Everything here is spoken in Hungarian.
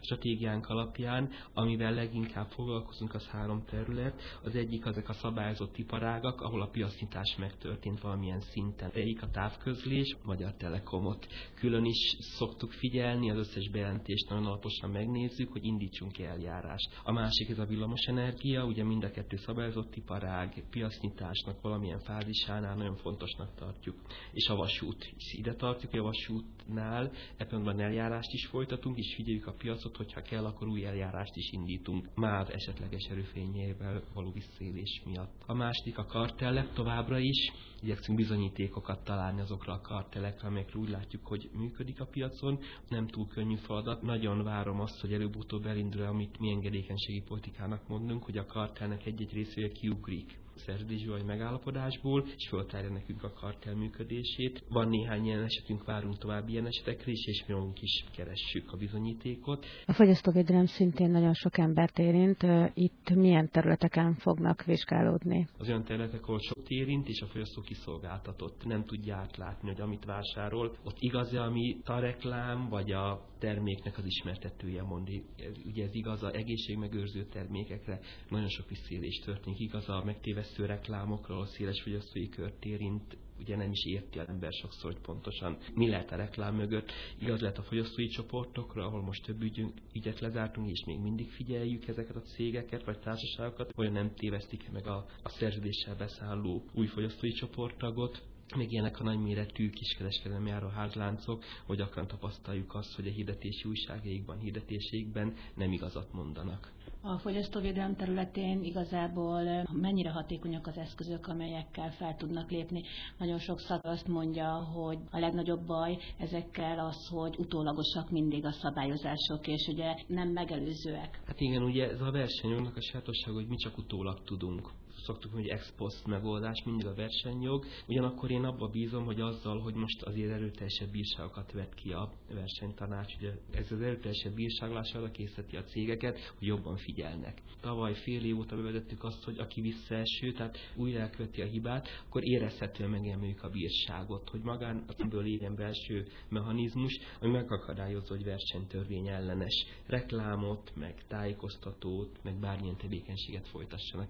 stratégiánk alapján, amivel leginkább foglalkozunk, az 3 terület. Az egyik azok a szabályozott iparágak, ahol a piacnyitás megtörtént valamilyen szinten. Egyik a távközlés, Magyar Telekomot külön is szoktuk figyelni, az összes bejelentést nagyon alaposan megnézzük, hogy indítsunk eljárást. A másik ez a villamosenergia, ugye mind a 2 szabályozott iparág, piacnyitásnak valamilyen fázisánál nagyon fontosnak tartjuk. És a vasút is ide tartjuk, a vasútnál ebben eljárást is folytatunk, és figyeljük a piacot, hogyha kell, akkor új eljárást is indítunk MÁV esetleges erőfényével való visszaélés miatt. A második a kartellek, továbbra is igyekszünk bizonyítékokat találni azokra a kartellekre, amelyekről úgy látjuk, hogy működik a piacon. Nem túl könnyű feladat. Nagyon várom azt, hogy előbb-utóbb elindul, amit mi engedékenységi politikának mondunk, hogy a kartellnek egy-egy részével kiugrik szerződésből vagy megállapodásból, és föltárja nekünk a kartell működését. Van néhány ilyen esetünk, várunk további ilyen esetekre is, és mi magunk is keressük a bizonyítékot. A fogyasztóvédelem szintén nagyon sok embert érint. Itt milyen területeken fognak vizsgálódni? Az olyan területek, ahol sok érint, és a fogyasztó kiszolgáltatott. Nem tudja átlátni, hogy amit vásárol, ott igaz-e, amit a reklám, vagy a terméknek az ismertetője mond. Ugye ez igaz az egészségmegőrző termékekre, nagyon sok visszaélés történik. Igaz a megtévesztő reklámokról, a széles fogyasztói kört érint, ugye nem is érti az ember sokszor, hogy pontosan mi lehet a reklám mögött. Igaz lehet a fogyasztói csoportokra, ahol most több ügyet lezártunk, és még mindig figyeljük ezeket a cégeket vagy társaságokat, olyan nem tévesztik meg a szerződéssel beszálló új fogyasztói csoporttagot. Még ilyenek a nagyméretű kiskereskedelmi áruházláncok, hogy gyakran tapasztaljuk azt, hogy a hirdetési újságjaikban, hirdetéseikben nem igazat mondanak. A fogyasztóvédelem területén igazából mennyire hatékonyak az eszközök, amelyekkel fel tudnak lépni? Nagyon sokszor azt mondja, hogy a legnagyobb baj ezekkel az, hogy utólagosak mindig a szabályozások, és ugye nem megelőzőek. Hát igen, ugye ez a versenyjognak a sajátosság, hogy mi csak utólag tudunk. Szoktuk, hogy ex post megoldás, mindig a versenyjog. Ugyanakkor én abba bízom, hogy azzal, hogy most azért erőteljesebb bírságokat vet ki a versenytanács, ugye ez az erőteljesebb bírságlás arra készíteti a cégeket, hogy jobban figyelnek. Tavaly fél év óta bevezettük azt, hogy aki visszaeső, tehát újra elköveti a hibát, akkor érezhetően megemeljük a bírságot, hogy magán ebből legyen belső mechanizmus, ami megakadályozza, hogy versenytörvény ellenes reklámot, meg tájékoztatót, meg bármilyen tevékenységet folytassanak.